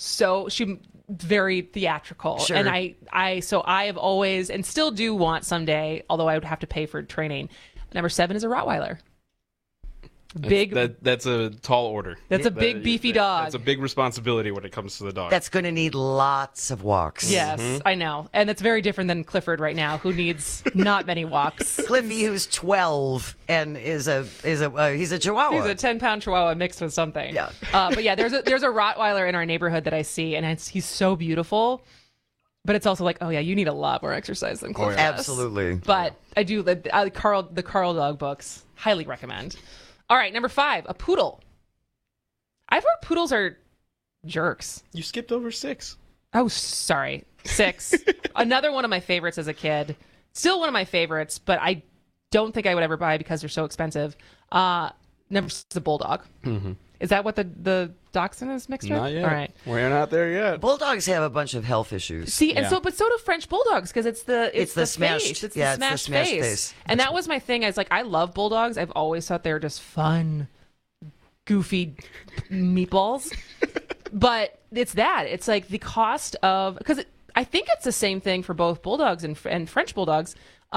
very theatrical. Sure. And I have always, and still do want someday, although I would have to pay for training. Number 7 is a Rottweiler. Big. That's a tall order. That's a big, beefy dog. That's a big responsibility when it comes to the dog. That's going to need lots of walks. Yes, I know. And it's very different than Clifford right now, who needs not many walks. Cliffy, who's 12 and he's a Chihuahua. He's a 10-pound Chihuahua mixed with something. Yeah. But yeah, there's a Rottweiler in our neighborhood that I see, and he's so beautiful. But it's also like, oh yeah, you need a lot more exercise than Clifford does. Absolutely. But I do the Carl dog books. Highly recommend. All right, number 5, a poodle. I've heard poodles are jerks. You skipped over 6. Oh, sorry. 6. Another one of my favorites as a kid. Still one of my favorites, but I don't think I would ever buy because they're so expensive. Number 6 is a bulldog. Mm-hmm. Is that what the dachshund is mixed with? Not yet. All right. We're not there yet. Bulldogs have a bunch of health issues. See, and so do French bulldogs because it's the smashed face. It's yeah, the smashed it's the smashed face. face. And that was my thing. I was like, I love bulldogs. I've always thought they were just fun, goofy meatballs. But it's that. It's like the cost of because I think it's the same thing for both bulldogs and French bulldogs.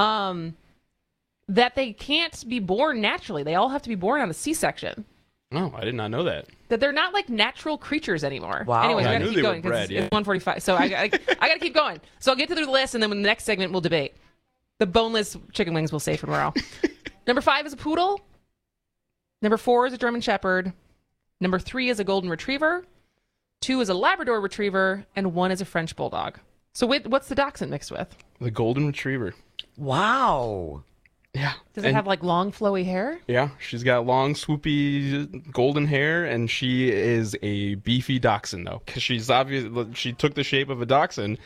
That they can't be born naturally. They all have to be born on a C-section. No, I did not know that. That they're not like natural creatures anymore. Wow. Anyways, Yeah, we I got to knew keep they were going because bred, yeah. it's 1:45. So I got to keep going. So I'll get to the list, and then in the next segment, we'll debate. The boneless chicken wings we'll save for tomorrow. Number 5 is a poodle. Number 4 is a German Shepherd. Number 3 is a Golden Retriever. 2 is a Labrador Retriever. And 1 is a French Bulldog. So what's the dachshund mixed with? The Golden Retriever. Wow. Yeah. Does it have like long, flowy hair? Yeah, she's got long, swoopy, golden hair, and she is a beefy dachshund, though, because she took the shape of a dachshund,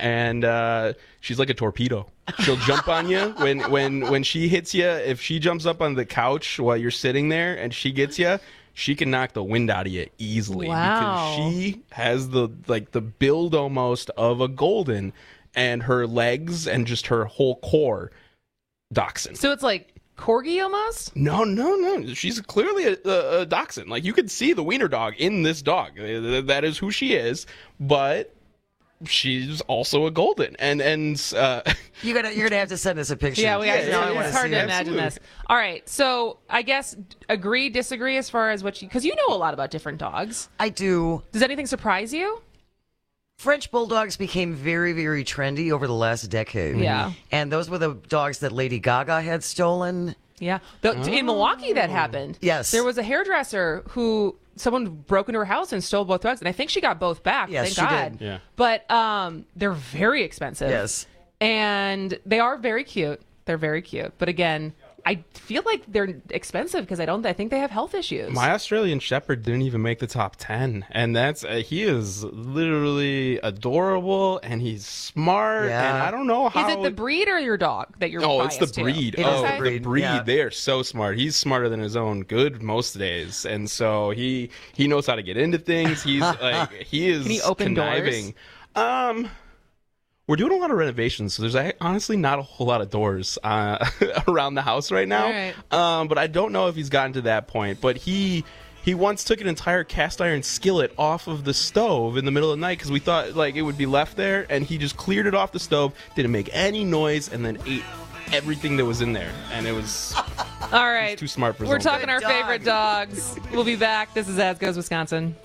and she's like a torpedo. She'll jump on you when she hits you. If she jumps up on the couch while you're sitting there and she gets you, she can knock the wind out of you easily. Wow. Because she has the build almost of a golden, and her legs and just her whole core. Dachshund. So it's like corgi almost? No. She's clearly a dachshund. Like you could see the wiener dog in this dog. That is who she is. But she's also a golden. And you're gonna have to send us a picture. Yeah, it's hard to imagine Absolutely. this. All right, so I guess agree, disagree as far as what because you know a lot about different dogs. I do. Does anything surprise you? French bulldogs became very, very trendy over the last decade. Yeah. And those were the dogs that Lady Gaga had stolen. Yeah. In Milwaukee, that happened. Yes. There was a hairdresser who someone broke into her house and stole both dogs, and I think she got both back. Yes, thank she God. did. Yeah. But they're very expensive. Yes. And they are very cute. They're very cute. But again, I feel like they're expensive because I think they have health issues. my Australian Shepherd didn't even make the top 10, and that's he is literally adorable and he's smart. Yeah. And I don't know how. Is it the breed or your dog that you're Oh, biased it's the breed. to? Oh, Okay. the breed. Yeah. They are so smart. He's smarter than his own good most days, and so he knows how to get into things. He's like he is Can he open conniving. We're doing a lot of renovations, so there's honestly not a whole lot of doors around the house right now. All right. But I don't know if he's gotten to that point. But he once took an entire cast iron skillet off of the stove in the middle of the night because we thought like it would be left there, and he just cleared it off the stove, didn't make any noise, and then ate everything that was in there. And it was All right. too smart for his We're own talking good. our favorite dogs. We'll be back. This is As Goes Wisconsin.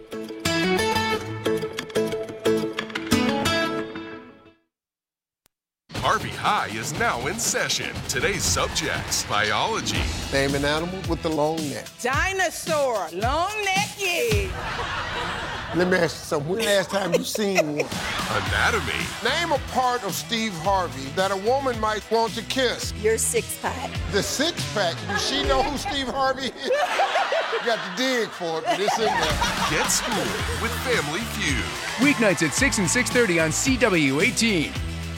Harvey High is now in session. Today's subjects: biology, Name an animal with the long neck. Dinosaur, long neck, yeah. Let me ask you something. When the last time you seen one? anatomy, Name a part of Steve Harvey that a woman might want to kiss. Your six-pack. The six-pack. Does she know who Steve Harvey is? You got to dig for it, but it's in there. get schooled with Family Feud. Weeknights at 6 and 6:30 on CW18.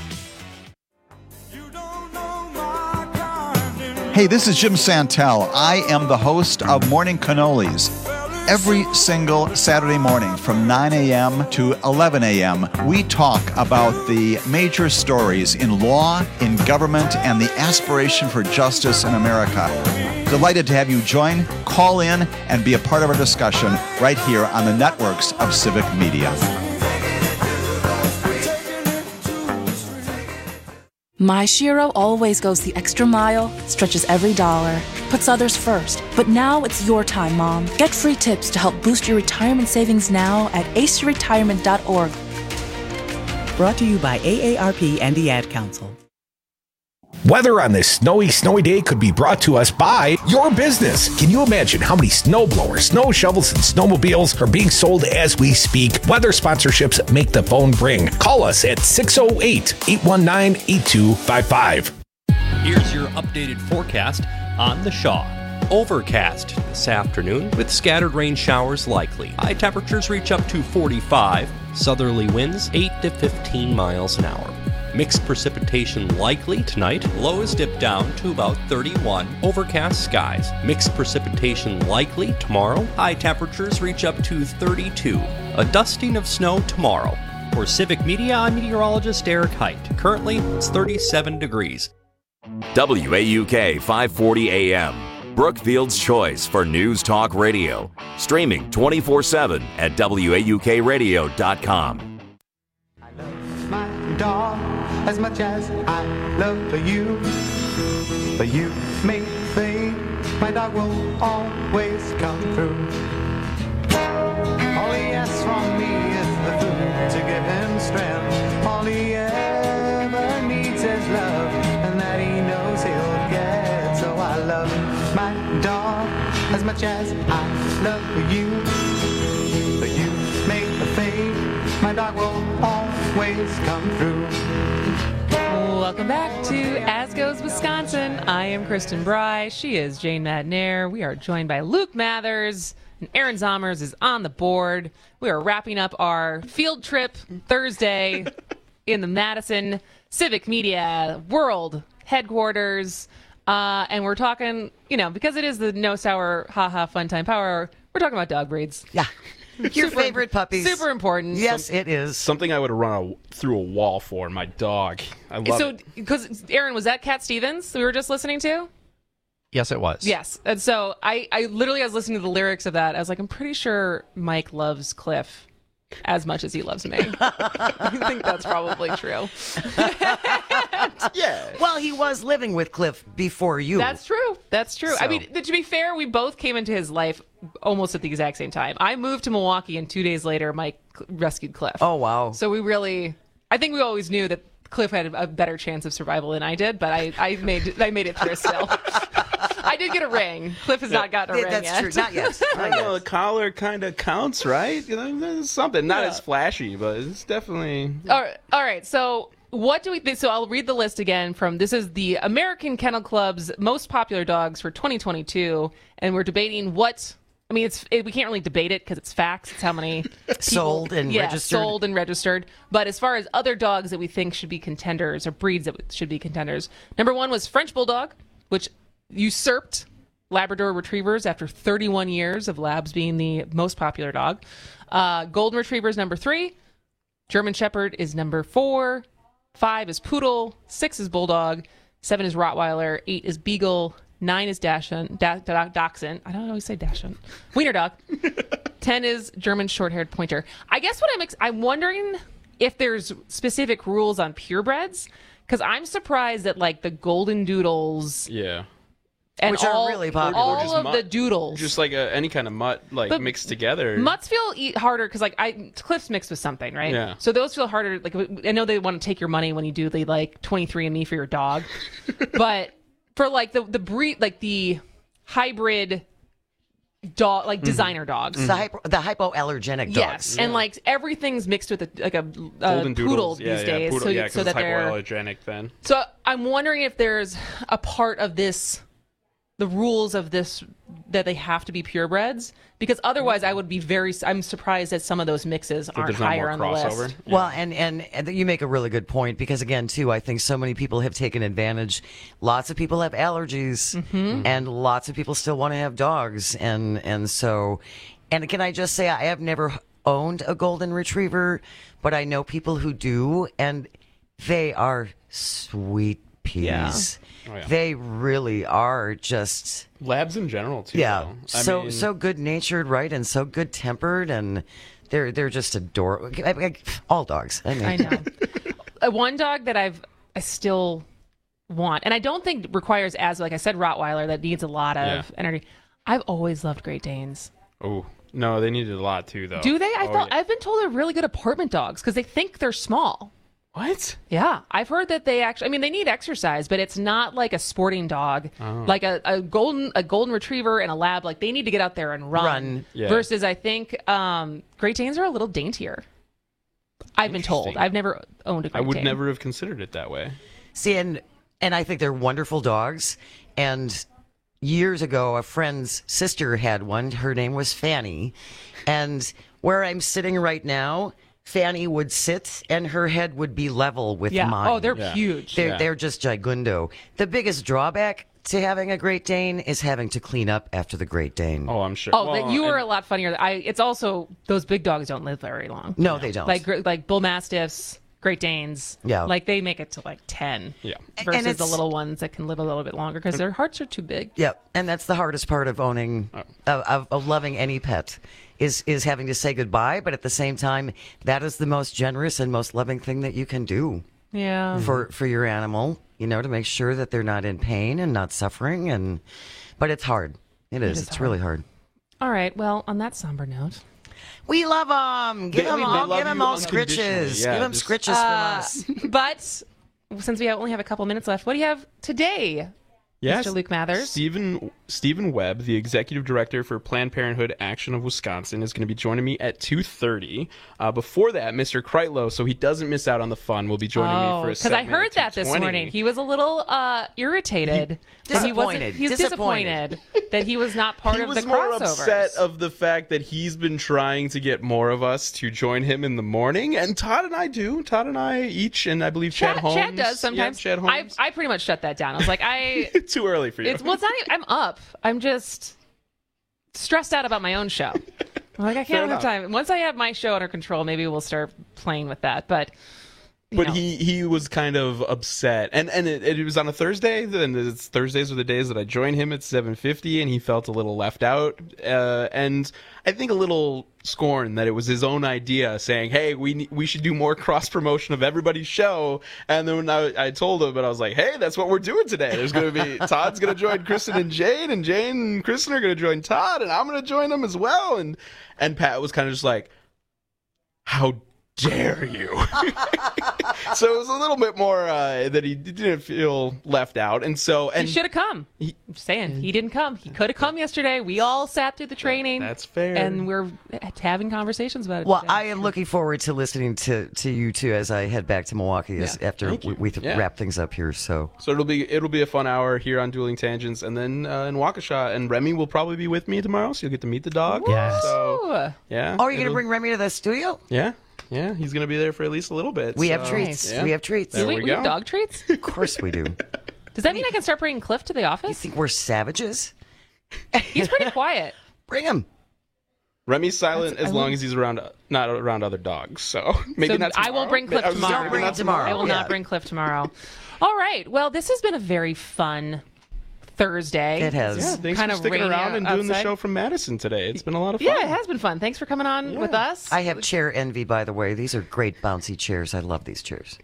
Hey, this is Jim Santel. I am the host of Morning Cannolis. Every single Saturday morning from 9 a.m. to 11 a.m., we talk about the major stories in law, in government, and the aspiration for justice in America. Delighted to have you join, call in, and be a part of our discussion right here on the networks of Civic Media. My Shiro always goes the extra mile, stretches every dollar, puts others first. But now it's your time, Mom. Get free tips to help boost your retirement savings now at aceyourretirement.org. Brought to you by AARP and the Ad Council. Weather on this snowy day could be brought to us by your business. Can you imagine how many snow blowers, snow shovels, and snowmobiles are being sold as we speak? Weather sponsorships make the phone ring. Call us at 608-819-8255. Here's your updated forecast on the Shaw. Overcast this afternoon with scattered rain showers likely. High temperatures reach up to 45. Southerly winds 8 to 15 miles an hour. Mixed precipitation likely tonight. Lows dip down to about 31. Overcast skies. Mixed precipitation likely tomorrow. High temperatures reach up to 32. A dusting of snow tomorrow. For Civic Media, I'm meteorologist Eric Height. Currently, it's 37 degrees. WAUK 540 AM. Brookfield's choice for News Talk Radio. Streaming 24/7 at WAUKradio.com. My dog as much as I love you, but you may think my dog will always come through. All he asks from me is the food to give him strength. All he ever needs is love, and that he knows he'll get. So I love my dog as much as I love you, but you may think my dog will always come through. Welcome back to As Goes Wisconsin. I am Kristen Bry. She is Jane Madnair. We are joined by Luke Mathers, and Aaron Zomers is on the board. We are wrapping up our field trip Thursday in the Madison Civic Media World headquarters. And we're talking, because it is the No Sour Ha Fun Time Power Hour, we're talking about dog breeds. Yeah. Your favorite puppies. Super important. Yes, it is. Something I would run through a wall for, my dog. I love it. Because, Aaron, was that Cat Stevens we were just listening to? Yes, it was. Yes. And so I literally, I was listening to the lyrics of that. I was like, I'm pretty sure Mike loves Cliff as much as he loves me. I think that's probably true. Yeah. Well, he was living with Cliff before you. That's true. That's true. So. I mean, to be fair, we both came into his life almost at the exact same time. I moved to Milwaukee, and 2 days later, Mike rescued Cliff. Oh, wow. So I think we always knew that Cliff had a better chance of survival than I did, but I made it through still. I did get a ring. Cliff has not gotten a ring That's yet. true. Not yet. I know, the collar kind of counts, right? There's something. Not as flashy, but it's definitely... All right. So what do we think? So I'll read the list again this is the American Kennel Club's most popular dogs for 2022, and we're debating we can't really debate it because it's facts. It's how many people, sold and registered. But as far as other dogs that we think should be contenders or breeds that should be contenders, number 1 was French Bulldog, which usurped Labrador Retrievers after 31 years of Labs being the most popular dog. Golden Retriever is number 3. German Shepherd is number 4. 5 is Poodle. 6 is Bulldog. 7 is Rottweiler. 8 is Beagle. 9 is Dachshund. Dachshund. I don't always say Dachshund. Wiener Dog. 10 is German Short-Haired Pointer. I guess I'm wondering if there's specific rules on purebreds, because I'm surprised that the Golden Doodles. Yeah. And which are really popular. All of the doodles. Just any kind of mutt, mixed together. Mutts feel harder because, Cliff's mixed with something, right? Yeah. So those feel harder. I know they want to take your money when you do the 23andMe for your dog, but for the breed, the hybrid dog, designer dogs, the hypoallergenic dogs. Yes, and everything's mixed with a Golden poodle these days. Poodle, so that they're hypoallergenic then. So I'm wondering if there's a part of this. The rules of this that they have to be purebreds, because otherwise I'm surprised that some of those mixes aren't higher on the list. Yeah. Well, and you make a really good point, because again, too, I think so many people have taken advantage. Lots of people have allergies, and lots of people still want to have dogs, and can I just say, I have never owned a Golden Retriever, but I know people who do, and they are sweet peas. Yeah. Oh, yeah. They really are just Labs in general too. Yeah, so good natured, right, and so good tempered, and they're just adorable. All dogs. I know. One dog that still want, and I don't think requires, as like I said, Rottweiler, that needs a lot of energy. I've always loved Great Danes. Oh, no, they needed a lot too, though. Do they? I've been told they're really good apartment dogs because they think they're small. What? Yeah, I've heard that they actually. I mean, they need exercise, but it's not like a sporting dog, like a golden retriever and a lab. Like they need to get out there and run. Yeah. Versus, I think Great Danes are a little daintier. I've been told. I've never owned a Great Dane. I would never have considered it that way. See, and I think they're wonderful dogs. And years ago, a friend's sister had one. Her name was Fanny, and where I'm sitting right now, Fanny would sit and her head would be level with mine. Oh, they're huge. They're just gigundo. The biggest drawback to having a Great Dane is having to clean up after the Great Dane. Oh, I'm sure. Oh, well, you were a lot funnier. It's also, those big dogs don't live very long. No, they don't. Like Bull Mastiffs, Great Danes. Yeah. Like they make it to like 10. Yeah. Versus the little ones that can live a little bit longer because their hearts are too big. Yep. And that's the hardest part of owning, of loving any pet. Is having to say goodbye, but at the same time, that is the most generous and most loving thing that you can do. Yeah. For your animal, to make sure that they're not in pain and not suffering, but it's hard. It's really hard. All right. Well, on that somber note, we love them. Give them all scritches. Yeah, give them scritches from us. But since we only have a couple minutes left, what do you have today? Yes, Mr. Luke Mathers. Stephen Webb, the executive director for Planned Parenthood Action of Wisconsin, is going to be joining me at 2:30. Before that, Mr. Kreitlow, so he doesn't miss out on the fun, will be joining me for a because I heard that this morning. He was a little irritated. Disappointed. He's disappointed that he was not part of the crossovers. He was more upset of the fact that he's been trying to get more of us to join him in the morning, and Todd and I do. Todd and I each, and I believe Chad Holmes. Chad does sometimes. Yeah, Chad Holmes. I pretty much shut that down. I was like, too early for you. It's not even, I'm up. I'm just stressed out about my own show. I'm like, I can't have time. Once I have my show under control, maybe we'll start playing with that. But he was kind of upset, and it was on a Thursday. And Thursdays are the days that I join him at 7:50, and he felt a little left out, and I think a little scorn that it was his own idea, saying, "Hey, we should do more cross promotion of everybody's show." And then when I told him, but I was like, "Hey, that's what we're doing today. There's going to be Todd's going to join Kristen and Jane and Kristen are going to join Todd, and I'm going to join them as well." And Pat was kind of just like, "How dare you?" So it was a little bit more that he didn't feel left out, and he should have come. I'm just saying, he didn't come. He could have come yesterday. We all sat through the training. That's fair, and we're having conversations about it. Well, today. I am looking forward to listening to you two as I head back to Milwaukee after we wrap things up here. So it'll be a fun hour here on Dueling Tangents, and then in Waukesha, and Remy will probably be with me tomorrow, so you'll get to meet the dog. Yes. So, yeah. Oh, are you going to bring Remy to the studio? Yeah. Yeah, he's going to be there for at least a little bit. We have treats. Yeah. We have treats. There we go. have dog treats? Of course we do. Does that mean I can start bringing Cliff to the office? You think we're savages? He's pretty quiet. Bring him. Remy's silent as long as he's not around other dogs. So maybe not tomorrow. I will bring Cliff tomorrow. Don't bring him tomorrow. I will not bring Cliff tomorrow. All right. Well, this has been a very fun Thursday. It has. Yeah, thanks for sticking around and doing the show from Madison today. It's been a lot of fun. Yeah, it has been fun. Thanks for coming on with us. I have chair envy, by the way. These are great bouncy chairs. I love these chairs.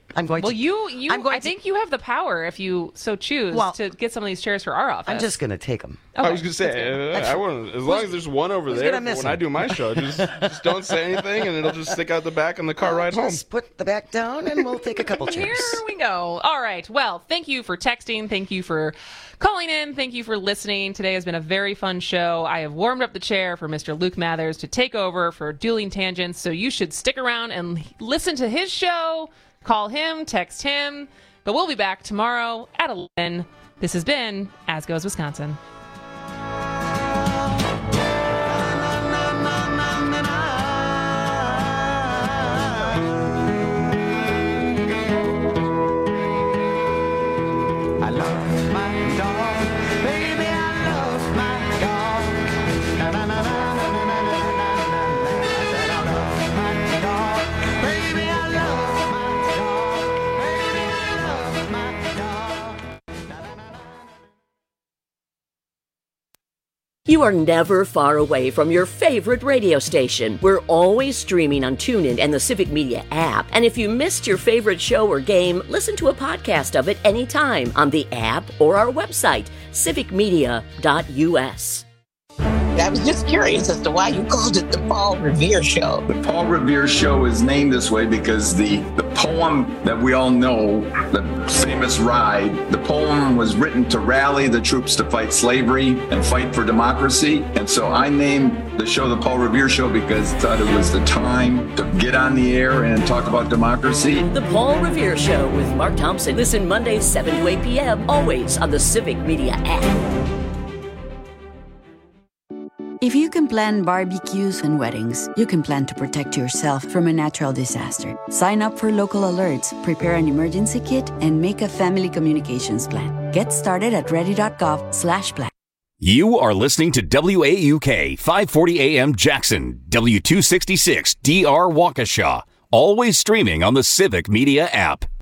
I think you have the power, if you so choose, to get some of these chairs for our office. I'm just going to take them. Okay. I was going to say, as long as there's one over there when I do my show, just don't say anything, and it'll just stick out the back on the car ride home. Just put the back down, and we'll take a couple chairs. Here we go. All right. Well, thank you for texting. Thank you for calling in. Thank you for listening. Today has been a very fun show. I have warmed up the chair for Mr. Luke Mathers to take over for Dueling Tangents, so you should stick around and listen to his show. Call him, text him. But we'll be back tomorrow at 11. This has been As Goes Wisconsin. You are never far away from your favorite radio station. We're always streaming on TuneIn and the Civic Media app. And if you missed your favorite show or game, listen to a podcast of it anytime on the app or our website, civicmedia.us. I was just curious as to why you called it the Paul Revere Show. The Paul Revere Show is named this way because the poem that we all know, the famous Ride, the poem was written to rally the troops to fight slavery and fight for democracy. And so I named the show the Paul Revere Show because I thought it was the time to get on the air and talk about democracy. The Paul Revere Show with Mark Thompson. Listen Mondays 7 to 8 p.m. always on the Civic Media app. If you can plan barbecues and weddings, you can plan to protect yourself from a natural disaster. Sign up for local alerts, prepare an emergency kit, and make a family communications plan. Get started at ready.gov/plan. You are listening to WAUK 540 AM Jackson, W266 DR Waukesha, always streaming on the Civic Media app.